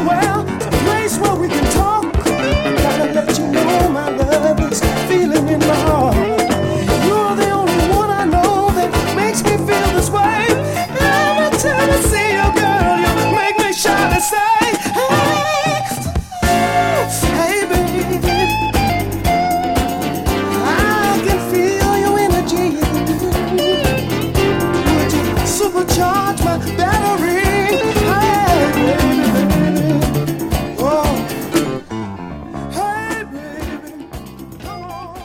somewhere, a place where we can talk. I gotta let you know my love is feeling in my heart. You're the only one I know that makes me feel this way. Every time I see you, girl, you make me shine and say, hey, hey, baby. I can feel your energy. Would you supercharge my battery? Hey, baby. Oh, hey, baby. Come on.